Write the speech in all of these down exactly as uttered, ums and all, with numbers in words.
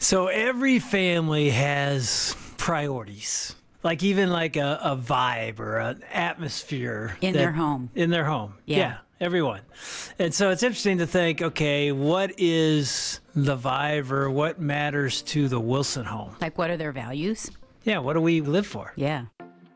So every family has priorities, like even like a, a vibe or an atmosphere. In that- their home. In their home. Yeah. Yeah, everyone. And so it's interesting to think, okay, what is the vibe or what matters to the Wilson home? Like, what are their values? Yeah, what do we live for? Yeah.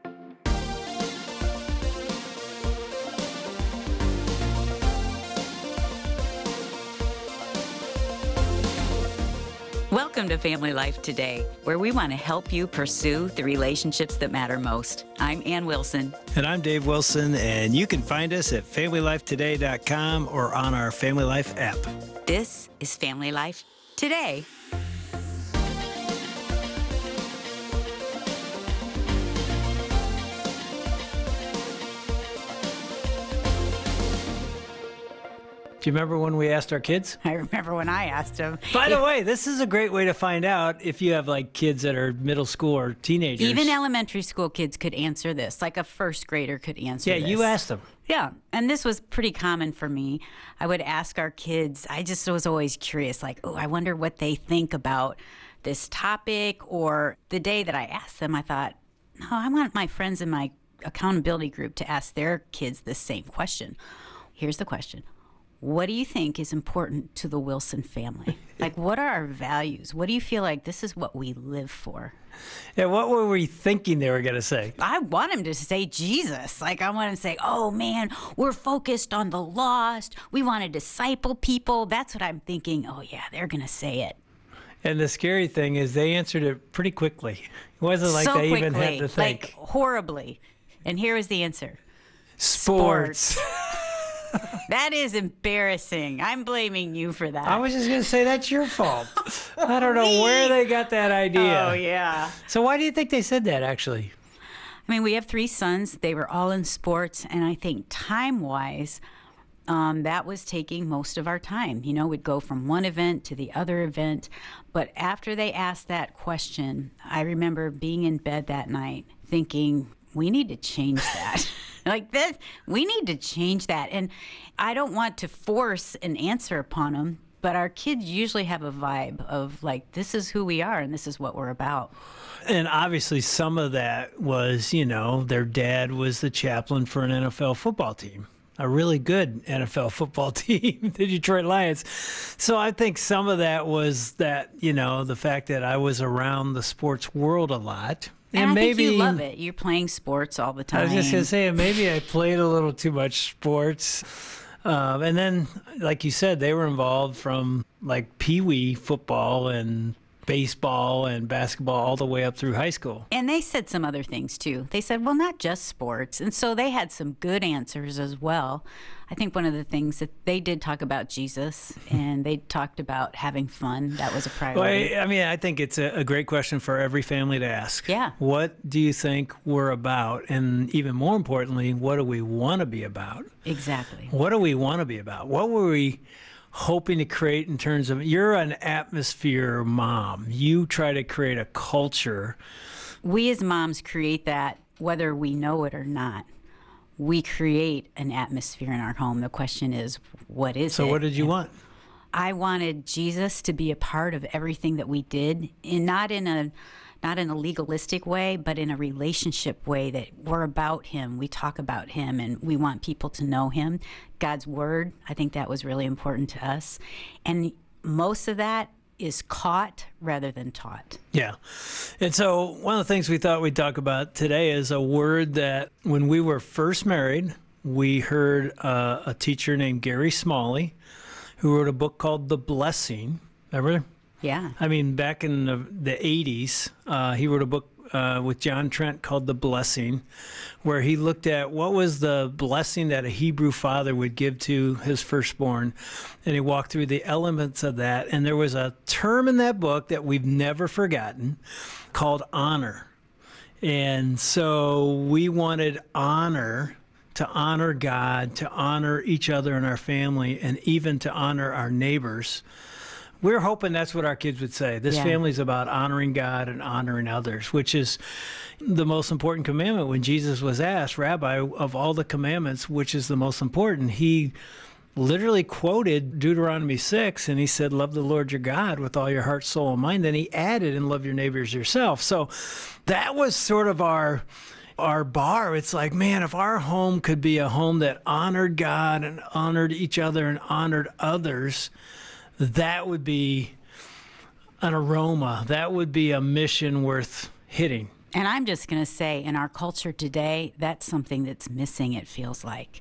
Welcome to Family Life Today, where we want to help you pursue the relationships that matter most. I'm Ann Wilson. And I'm Dave Wilson, and you can find us at family life today dot com or on our Family Life app. This is Family Life Today. Do you remember when we asked our kids? I remember when I asked them. By the way, this is a great way to find out if you have like kids that are middle school or teenagers. Even elementary school kids could answer this, like a first grader could answer Yeah, this. you asked them. Yeah, and this was pretty common for me. I would ask our kids, I just was always curious, like, oh, I wonder what they think about this topic. Or the day that I asked them, I thought, no, I want my friends in my accountability group to ask their kids the same question. Here's the question. What do you think is important to the Wilson family? Like, what are our values? What do you feel like this is what we live for? Yeah, what were we thinking they were going to say? I want him to say Jesus. Like, I want him to say, oh, man, we're focused on the lost. We want to disciple people. That's what I'm thinking. Oh, yeah, they're going to say it. And the scary thing is they answered it pretty quickly. It wasn't like so they quickly, even had to think. like horribly. And here is the answer. Sports. That is embarrassing. I'm blaming you for that. I was just going to say that's your fault. I don't know where they got that idea. Oh, yeah. So why do you think they said that, actually? I mean, we have three sons. They were all in sports. And I think time-wise, um, that was taking most of our time. You know, we'd go from one event to the other event. But after they asked that question, I remember being in bed that night thinking, we need to change that. Like this, we need to change that. And I don't want to force an answer upon them, but our kids usually have a vibe of like, this is who we are and this is what we're about. And obviously some of that was, you know, their dad was the chaplain for an N F L football team, a really good N F L football team, the Detroit Lions. So I think some of that was that, you know, the fact that I was around the sports world a lot. And, And I maybe think you love it. You're playing sports all the time. I was just going to say, maybe I played a little too much sports. Um, and then, like you said, they were involved from like pee-wee football and baseball and basketball all the way up through high school. And they said some other things too. They said, well, not just sports. And so they had some good answers as well. I think one of the things that they did talk about Jesus and they talked about having fun. That was a priority. Well, I mean, I think it's a, a great question for every family to ask. Yeah. What do you think we're about? And even more importantly, what do we want to be about? Exactly. What do we want to be about? What were we hoping to create in terms of, you're an atmosphere mom. You try to create a culture. We as moms create that whether we know it or not. We create an atmosphere in our home. The question is, what is it? So what did you And want? I wanted Jesus to be a part of everything that we did, and not in a not in a legalistic way, but in a relationship way that we're about him. We talk about him, and we want people to know him. God's word, I think that was really important to us. And most of that is caught rather than taught. Yeah. And so one of the things we thought we'd talk about today is a word that when we were first married, we heard uh, a teacher named Gary Smalley who wrote a book called The Blessing. Remember? Yeah. I mean, back in the, the eighties, uh, he wrote a book uh, with John Trent called The Blessing, where he looked at what was the blessing that a Hebrew father would give to his firstborn. And he walked through the elements of that. And there was a term in that book that we've never forgotten called honor. And so we wanted honor, to honor God, to honor each other in our family, and even to honor our neighbors. We're hoping that's what our kids would say. This Yeah. family's about honoring God and honoring others, which is the most important commandment. When Jesus was asked, Rabbi, of all the commandments, which is the most important? He literally quoted Deuteronomy six, and he said, love the Lord your God with all your heart, soul, and mind. Then he added, and love your neighbors yourself. So that was sort of our our bar. It's like, man, if our home could be a home that honored God and honored each other and honored others, that would be an aroma. That would be a mission worth hitting. And I'm just going to say, in our culture today, that's something that's missing, it feels like.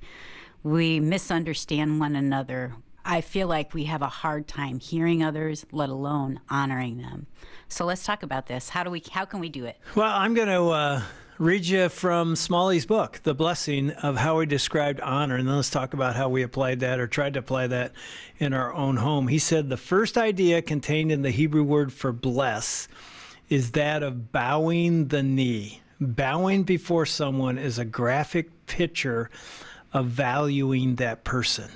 We misunderstand one another. I feel like we have a hard time hearing others, let alone honoring them. So let's talk about this. How do we? How can we do it? Well, I'm going to uh, read you from Smalley's book, The Blessing, of how he described honor, and then let's talk about how we applied that or tried to apply that in our own home. He said, the first idea contained in the Hebrew word for bless is that of bowing the knee. Bowing before someone is a graphic picture of valuing that person.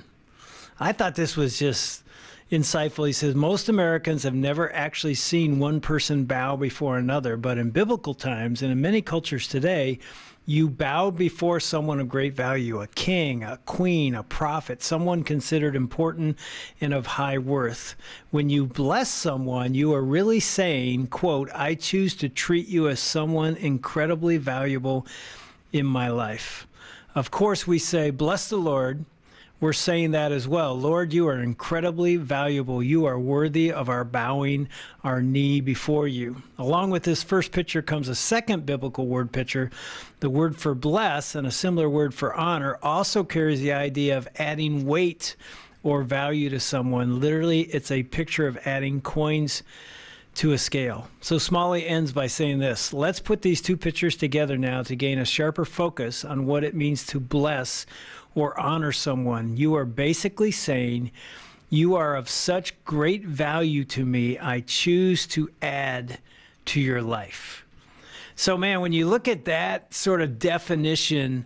I thought this was just insightful. He says, most Americans have never actually seen one person bow before another, but in biblical times and in many cultures today, you bow before someone of great value, a king, a queen, a prophet, someone considered important and of high worth. When you bless someone, you are really saying, quote, I choose to treat you as someone incredibly valuable in my life. Of course, we say, bless the Lord. We're saying that as well. Lord, you are incredibly valuable. You are worthy of our bowing our knee before you. Along with this first picture comes a second biblical word picture. The word for bless and a similar word for honor also carries the idea of adding weight or value to someone. Literally, it's a picture of adding coins to a scale. So Smalley ends by saying this, let's put these two pictures together now to gain a sharper focus on what it means to bless or honor someone. You are basically saying, you are of such great value to me, I choose to add to your life. So man, when you look at that sort of definition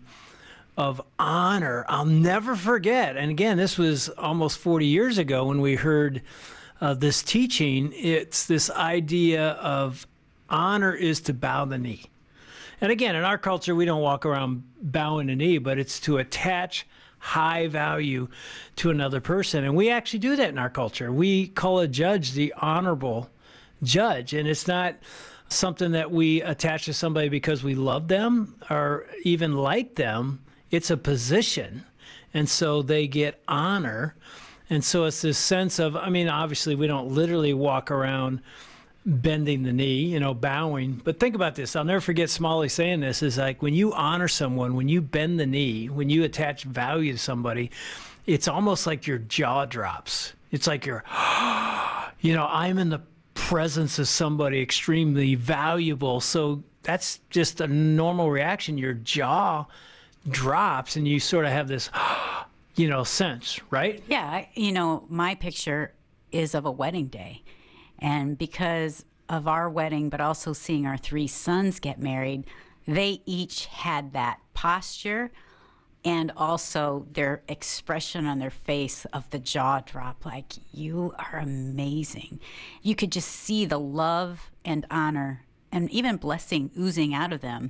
of honor, I'll never forget. And again, this was almost forty years ago when we heard uh, this teaching. It's this idea of honor is to bow the knee. And again, in our culture, we don't walk around bowing the knee, but it's to attach high value to another person. And we actually do that in our culture. We call a judge the honorable judge. And it's not something that we attach to somebody because we love them or even like them. It's a position. And so they get honor. And so it's this sense of, I mean, obviously we don't literally walk around bending the knee, you know, bowing. But think about this. I'll never forget Smalley saying this, is like when you honor someone, when you bend the knee, when you attach value to somebody, it's almost like your jaw drops. It's like you're, you know, I'm in the presence of somebody extremely valuable. So that's just a normal reaction. Your jaw drops and you sort of have this, you know, sense, right? Yeah. You know, my picture is of a wedding day. And because of our wedding, but also seeing our three sons get married, they each had that posture and also their expression on their face of the jaw drop, like, you are amazing. You could just see the love and honor and even blessing oozing out of them.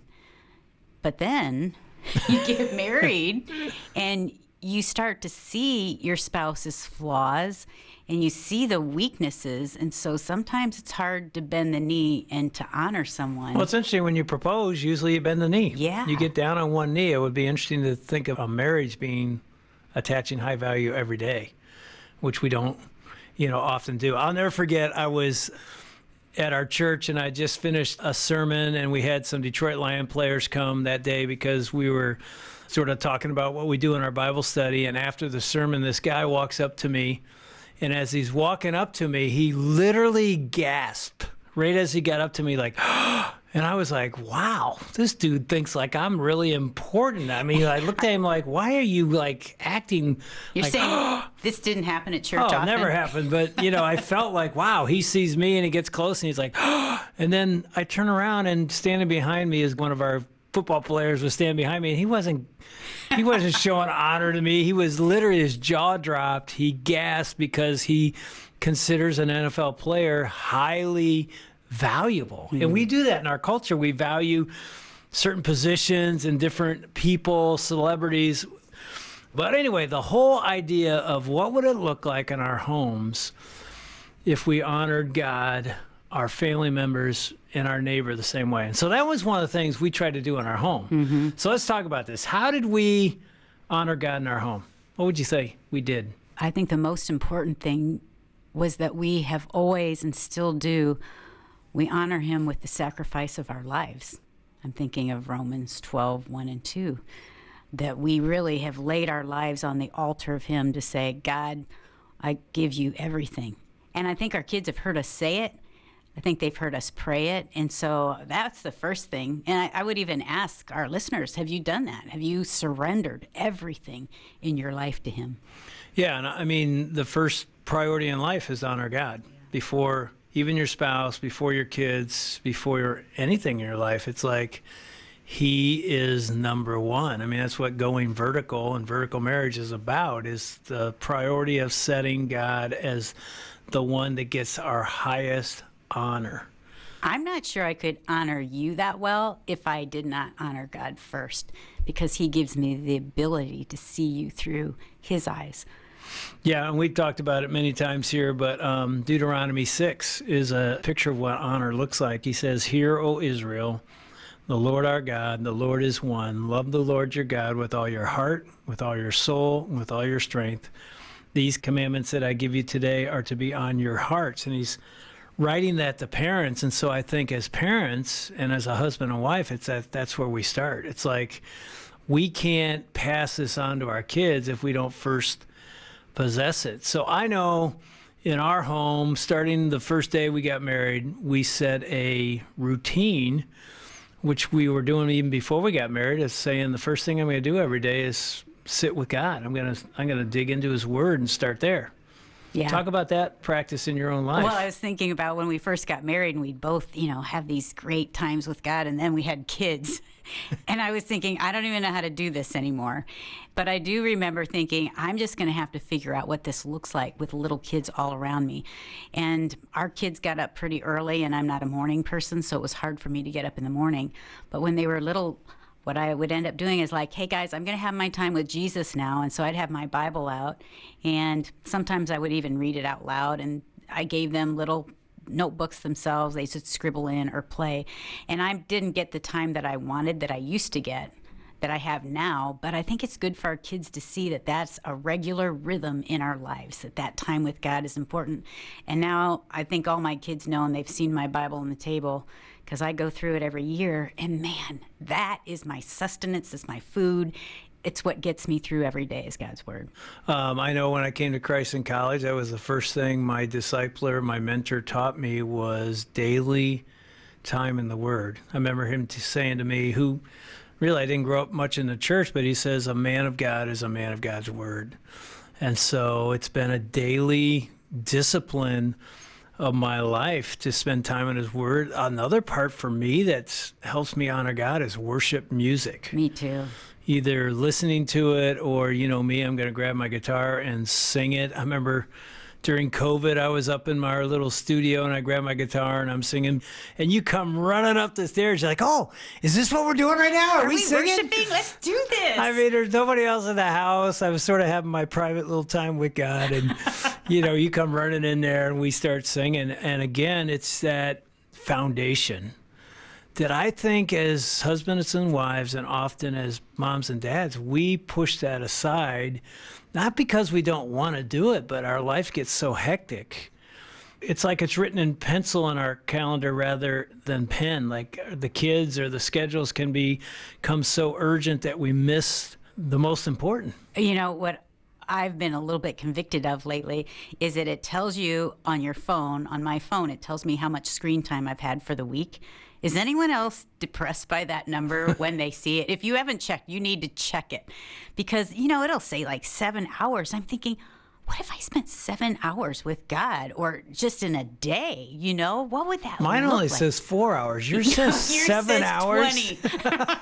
But then you get married and you start to see your spouse's flaws and you see the weaknesses. And so sometimes it's hard to bend the knee and to honor someone. Well, it's interesting when you propose, usually you bend the knee. Yeah. You get down on one knee. It would be interesting to think of a marriage being attaching high value every day, which we don't, you know, often do. I'll never forget, I was at our church and I just finished a sermon and we had some Detroit Lion players come that day because we were sort of talking about what we do in our Bible study. And after the sermon, this guy walks up to me. And as he's walking up to me, he literally gasped right as he got up to me, like, and I was like, wow, this dude thinks like I'm really important. I mean, I looked at him like, why are you like acting You're like, saying this didn't happen at church oh, often? it never happened. But, you know, I felt like, wow, he sees me and he gets close and he's like, and then I turn around and standing behind me is one of our football players was standing behind me and he wasn't he wasn't showing honor to me. He was literally, his jaw dropped. He gasped because he considers an N F L player highly valuable. Mm-hmm. And we do that in our culture. We value certain positions and different people, celebrities. But anyway, the whole idea of what would it look like in our homes if we honored God, our family members, and our neighbor the same way. And so that was one of the things we tried to do in our home. Mm-hmm. So let's talk about this. How did we honor God in our home? What would you say we did? I think the most important thing was that we have always and still do, we honor him with the sacrifice of our lives. I'm thinking of Romans twelve, one and two, that we really have laid our lives on the altar of him to say, God, I give you everything. And I think our kids have heard us say it. I think they've heard us pray it. And so that's the first thing. And I, I would even ask our listeners, have you done that? Have you surrendered everything in your life to him? Yeah, and I mean, the first priority in life is honor God before even your spouse, before your kids, before your, anything in your life. It's like he is number one. I mean, that's what going vertical and vertical marriage is about, is the priority of setting God as the one that gets our highest honor. I'm not sure I could honor you that well if I did not honor God first, because he gives me the ability to see you through his eyes. Yeah, and we've talked about it many times here, but um, Deuteronomy six is a picture of what honor looks like. He says, "Hear, O Israel, the Lord our God, the Lord is one. Love the Lord your God with all your heart, with all your soul, with all your strength. These commandments that I give you today are to be on your hearts." And he's writing that to parents. And so I think as parents and as a husband and wife, it's that that's where we start. It's like we can't pass this on to our kids if we don't first possess it. So I know in our home, starting the first day we got married, we set a routine, which we were doing even before we got married, is saying the first thing I'm going to do every day is sit with God. I'm going to I'm going to dig into his word and start there. Yeah. Talk about that practice in your own life. Well, I was thinking about when we first got married and we'd both, you know, have these great times with God, and then we had kids. And I was thinking, I don't even know how to do this anymore. But I do remember thinking, I'm just going to have to figure out what this looks like with little kids all around me. And our kids got up pretty early, and I'm not a morning person, so it was hard for me to get up in the morning. But when they were little, what I would end up doing is like, hey guys, I'm going to have my time with Jesus now. And so I'd have my Bible out, and sometimes I would even read it out loud. And I gave them little notebooks themselves. They should scribble in or play. And I didn't get the time that I wanted, that I used to get, that I have now. But I think it's good for our kids to see that that's a regular rhythm in our lives, that that time with God is important. And now I think all my kids know, and they've seen my Bible on the table, because I go through it every year, and man, that is my sustenance, is my food. It's what gets me through every day is God's word. Um, I know when I came to Christ in college, that was the first thing my discipler, my mentor taught me was daily time in the word. I remember him t- saying to me, who really I didn't grow up much in the church, but he says, a man of God is a man of God's word. And so it's been a daily discipline of my life to spend time in his word. Another part for me that helps me honor God is worship music. Me too. Either listening to it or, you know me, I'm going to grab my guitar and sing it. I remember during COVID, I was up in my little studio and I grabbed my guitar and I'm singing. And you come running up the stairs. You're like, oh, is this what we're doing right now? Are, Are we, we singing? worshiping? Let's do this. I mean, there's nobody else in the house. I was sort of having my private little time with God. And, you know, you come running in there and we start singing. And again, it's that foundation that I think as husbands and wives and often as moms and dads, we push that aside, not because we don't want to do it, but our life gets so hectic. It's like it's written in pencil on our calendar rather than pen. Like the kids or the schedules can become so urgent that we miss the most important. You know, what I've been a little bit convicted of lately is that it tells you on your phone, on my phone, it tells me how much screen time I've had for the week. Is anyone else depressed by that number when they see it? If you haven't checked, you need to check it. Because, you know, it'll say like seven hours. I'm thinking, what if I spent seven hours with God, or just in a day? You know, what would that Mine look only like? says four hours. Yours says Yours seven says hours. twenty.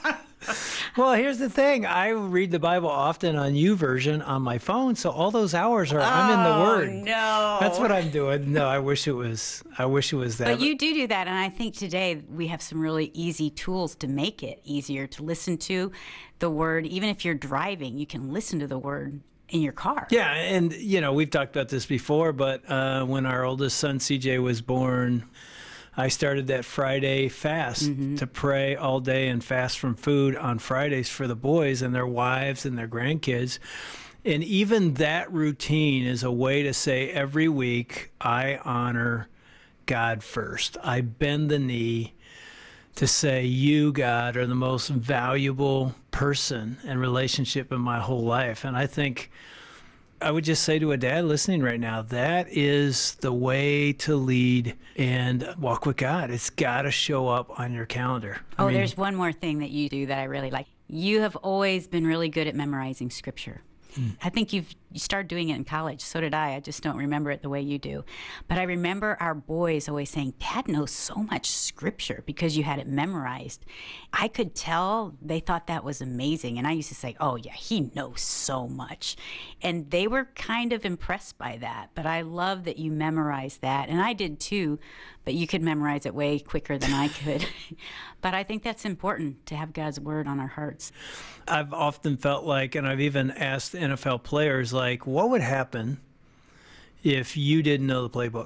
Well, here's the thing. I read the Bible often on YouVersion on my phone, so all those hours are I'm in the Word. Oh, no. That's what I'm doing. No, I wish it was. I wish it was that. But you do do that, and I think today we have some really easy tools to make it easier to listen to the Word. Even if you're driving, you can listen to the Word in your car. Yeah, and you know we've talked about this before, but uh, when our oldest son C J was born, I started that Friday fast mm-hmm. to pray all day and fast from food on Fridays for the boys and their wives and their grandkids. And even that routine is a way to say every week, I honor God first. I bend the knee to say, you, God, are the most valuable person and relationship in my whole life. And I think I would just say to a dad listening right now, that is the way to lead and walk with God. It's got to show up on your calendar. Oh, I mean, there's one more thing that you do that I really like. You have always been really good at memorizing scripture. I think you've you started doing it in college. So did I. I just don't remember it the way you do. But I remember our boys always saying, Dad knows so much scripture because you had it memorized. I could tell they thought that was amazing. And I used to say, oh, yeah, he knows so much. And they were kind of impressed by that. But I love that you memorized that. And I did too. But you could memorize it way quicker than I could. But I think that's important to have God's word on our hearts. I've often felt like, and I've even asked N F L players, like, what would happen if you didn't know the playbook?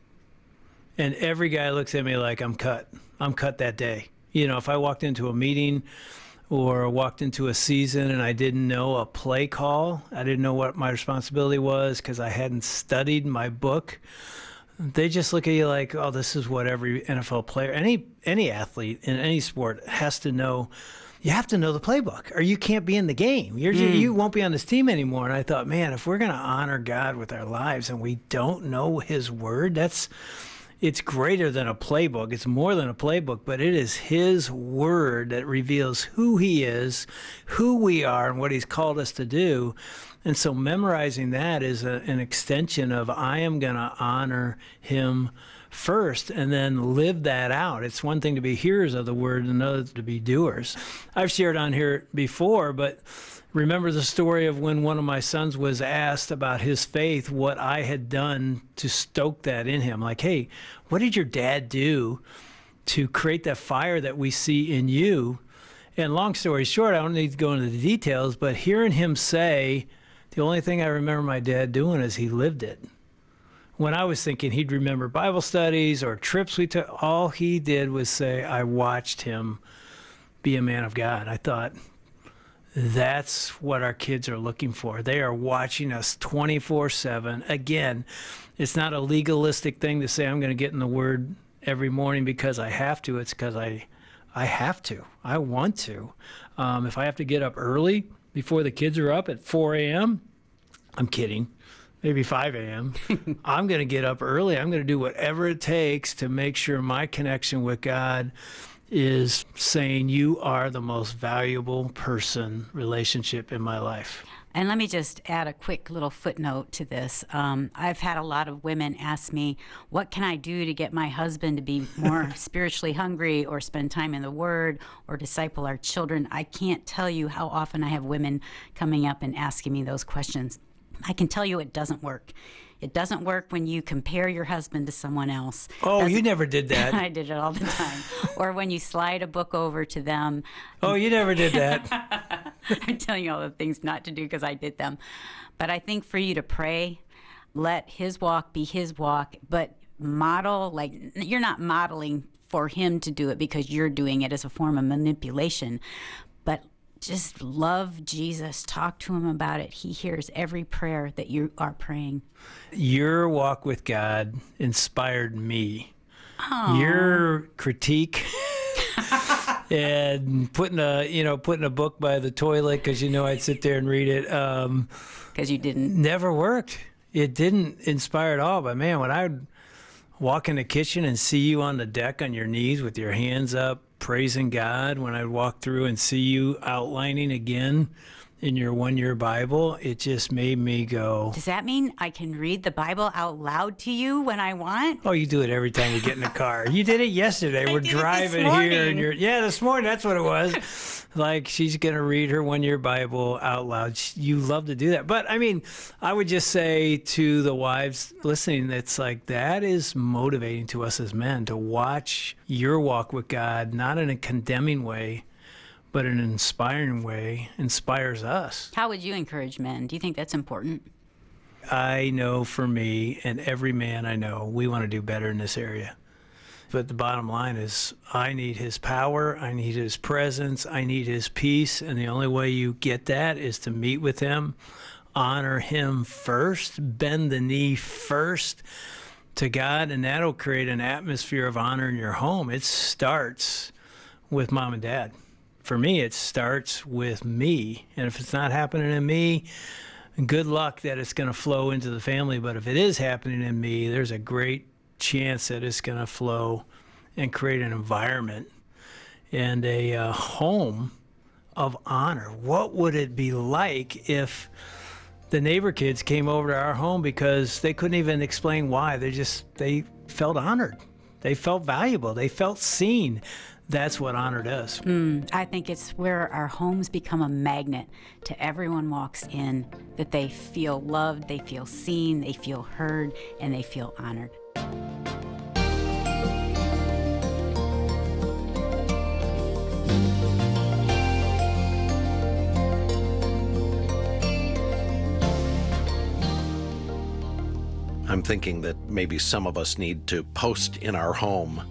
And every guy looks at me like I'm cut. I'm cut that day. You know, if I walked into a meeting or walked into a season and I didn't know a play call, I didn't know what my responsibility was because I hadn't studied my book. They just look at you like, oh, this is what every N F L player, any any athlete in any sport has to know. You have to know the playbook or you can't be in the game. You're, mm. You won't be on this team anymore. And I thought, man, if we're going to honor God with our lives and we don't know his word, that's it's greater than a playbook. It's more than a playbook, but it is his word that reveals who he is, who we are, and what he's called us to do. And so memorizing that is a, an extension of I am going to honor him first and then live that out. It's one thing to be hearers of the word and another to be doers. I've shared on here before, but remember the story of when one of my sons was asked about his faith, what I had done to stoke that in him. Like, hey, what did your dad do to create that fire that we see in you? And long story short, I don't need to go into the details, but hearing him say, the only thing I remember my dad doing is he lived it. When I was thinking he'd remember Bible studies or trips we took, all he did was say, I watched him be a man of God. I thought, that's what our kids are looking for. They are watching us twenty-four seven. Again, it's not a legalistic thing to say I'm going to get in the Word every morning because I have to. It's because I, I have to. I want to. Um, if I have to get up early before the kids are up at four a.m., I'm kidding. Maybe five a.m. I'm going to get up early. I'm going to do whatever it takes to make sure my connection with God is saying you are the most valuable person relationship in my life. And let me just add a quick little footnote to this. Um, I've had a lot of women ask me, what can I do to get my husband to be more spiritually hungry or spend time in the Word or disciple our children? I can't tell you how often I have women coming up and asking me those questions. I can tell you it doesn't work. It doesn't work when you compare your husband to someone else. Oh, doesn't, you never did that. I did it all the time. Or when you slide a book over to them. Oh, you never did that. I'm telling you all the things not to do because I did them. But I think for you to pray, let his walk be his walk, but model, like you're not modeling for him to do it because you're doing it as a form of manipulation. But just love Jesus. Talk to him about it. He hears every prayer that you are praying. Your walk with God inspired me. Aww. Your critique and putting a, you know, putting a book by the toilet because you know I'd sit there and read it. Um, because you didn't. Never worked. It didn't inspire at all. But man, when I would walk in the kitchen and see you on the deck on your knees with your hands up, praising God, when I'd walk through and see you outlining again in your one-year Bible, it just made me go, Does that mean I can read the Bible out loud to you when I want? oh, you do it every time you get in the car. You did it yesterday. We're did it this driving here, morning. and you're yeah, this morning. That's what it was. Like she's gonna read her one-year Bible out loud. You love to do that, but I mean, I would just say to the wives listening, it's like that is motivating to us as men to watch your walk with God, not in a condemning way, but in an inspiring way, inspires us. How would you encourage men? Do you think that's important? I know for me and every man I know, we want to do better in this area. But the bottom line is I need his power, I need his presence, I need his peace, and the only way you get that is to meet with him, honor him first, bend the knee first to God, and that'll create an atmosphere of honor in your home. It starts with mom and dad. For me, it starts with me, and if it's not happening in me, good luck that it's going to flow into the family. But if it is happening in me, there's a great chance that it's going to flow and create an environment and a uh, home of honor. What would it be like if the neighbor kids came over to our home because they couldn't even explain why? They just, they felt honored. They felt valuable. They felt seen. That's what honor does. Mm, I think it's where our homes become a magnet to everyone walks in, that they feel loved, they feel seen, they feel heard, and they feel honored. I'm thinking that maybe some of us need to post in our home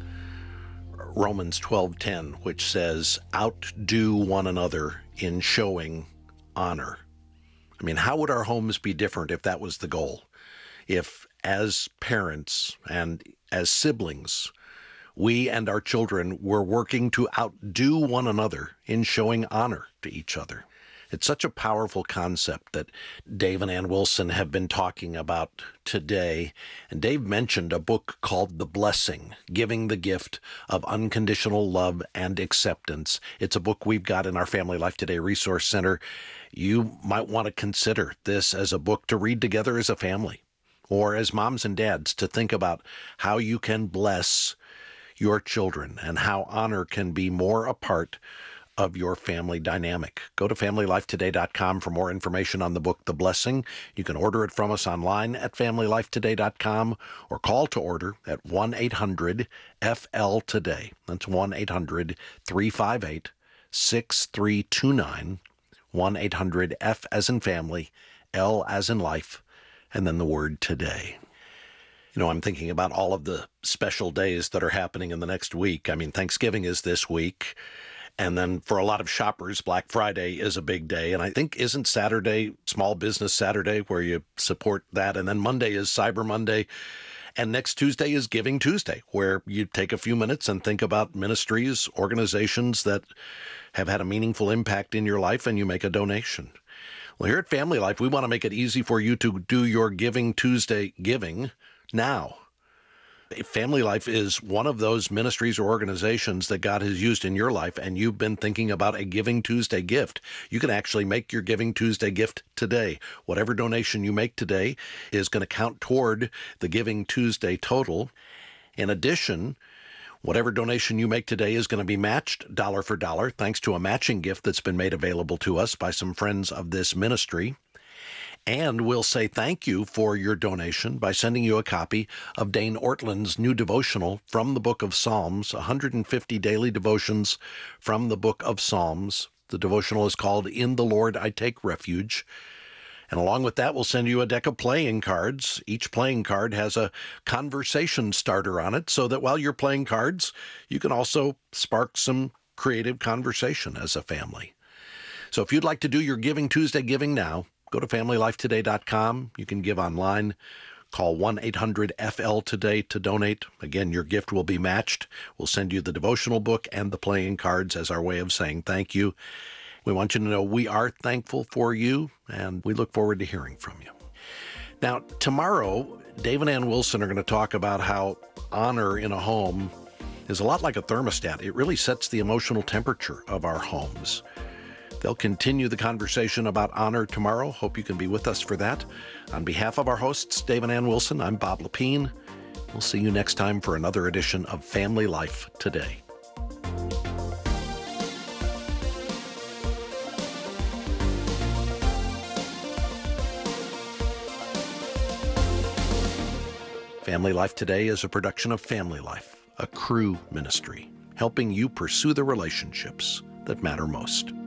Romans twelve ten, which says, outdo one another in showing honor. I mean, how would our homes be different if that was the goal? If, as parents and as siblings, we and our children were working to outdo one another in showing honor to each other. It's such a powerful concept that Dave and Ann Wilson have been talking about today. And Dave mentioned a book called The Blessing, Giving the Gift of Unconditional Love and Acceptance. It's a book we've got in our Family Life Today Resource Center. You might want to consider this as a book to read together as a family, or as moms and dads to think about how you can bless your children and how honor can be more a part of your family dynamic. Go to family life today dot com for more information on the book, The Blessing. You can order it from us online at family life today dot com or call to order at one eight hundred F L today. That's one eight hundred three five eight six three two nine, one eight hundred F as in family, L as in life, and then the word today. You know, I'm thinking about all of the special days that are happening in the next week. I mean, Thanksgiving is this week. And then for a lot of shoppers, Black Friday is a big day. And I think isn't Saturday Small Business Saturday where you support that? And then Monday is Cyber Monday. And next Tuesday is Giving Tuesday, where you take a few minutes and think about ministries, organizations that have had a meaningful impact in your life, and you make a donation. Well, here at Family Life, we want to make it easy for you to do your Giving Tuesday giving now. Family Life is one of those ministries or organizations that God has used in your life, and you've been thinking about a Giving Tuesday gift. You can actually make your Giving Tuesday gift today. Whatever donation you make today is going to count toward the Giving Tuesday total. In addition, whatever donation you make today is going to be matched dollar for dollar, thanks to a matching gift that's been made available to us by some friends of this ministry. And we'll say thank you for your donation by sending you a copy of Dane Ortland's new devotional from the Book of Psalms, one hundred fifty daily devotions from the Book of Psalms. The devotional is called In the Lord I Take Refuge. And along with that, we'll send you a deck of playing cards. Each playing card has a conversation starter on it, so that while you're playing cards, you can also spark some creative conversation as a family. So if you'd like to do your Giving Tuesday giving now, go to family life today dot com. You can give online. Call one eight hundred F L today to donate. Again, your gift will be matched. We'll send you the devotional book and the playing cards as our way of saying thank you. We want you to know we are thankful for you, and we look forward to hearing from you. Now, tomorrow, Dave and Ann Wilson are going to talk about how honor in a home is a lot like a thermostat. It really sets the emotional temperature of our homes. They'll continue the conversation about honor tomorrow. Hope you can be with us for that. On behalf of our hosts, Dave and Ann Wilson, I'm Bob Lepine. We'll see you next time for another edition of Family Life Today. Family Life Today is a production of Family Life, a Cru ministry, helping you pursue the relationships that matter most.